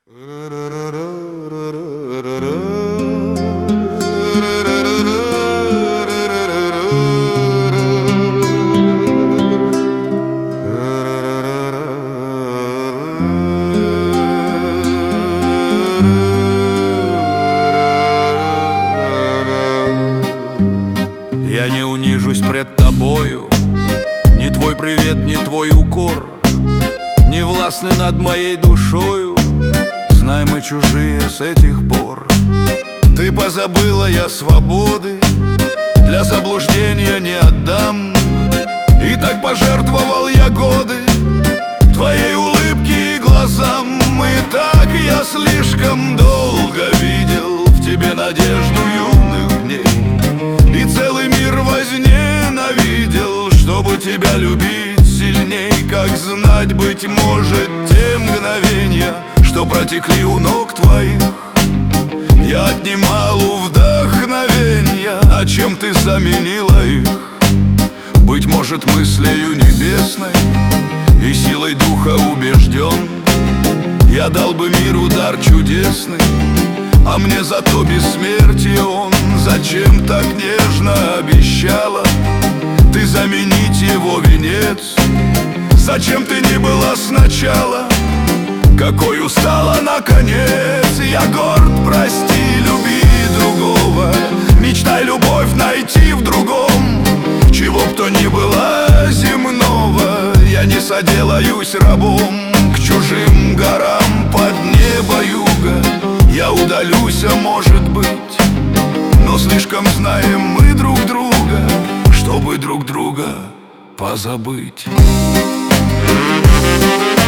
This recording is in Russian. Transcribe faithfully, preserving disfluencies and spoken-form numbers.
Я не унижусь пред тобою, ни твой привет, ни твой укор не властны над моей душою. Знай, мы чужие с этих пор. Ты позабыла, я свободы для заблуждения не отдам. И так пожертвовал я годы твоей улыбке и глазам. И так я слишком долго видел в тебе надежду юных дней, и целый мир возненавидел, чтобы тебя любить сильней. Как знать, быть может, те мгновенья, что протекли у ног твоих, я отнимал у вдохновенья, а чем ты заменила их? Быть может, мыслею небесной и силой духа убежден, я дал бы миру дар чудесный, а мне зато бессмертие он. Зачем так нежно обещала ты заменить его венец? Зачем ты не была сначала, какой устала наконец? Я горд, прости, люби другого, мечтай любовь найти в другом, чего б то ни было земного. Я не соделаюсь рабом к чужим горам под небо юга. Я удалюсь, а может быть, но слишком знаем мы друг друга, чтобы друг друга позабыть.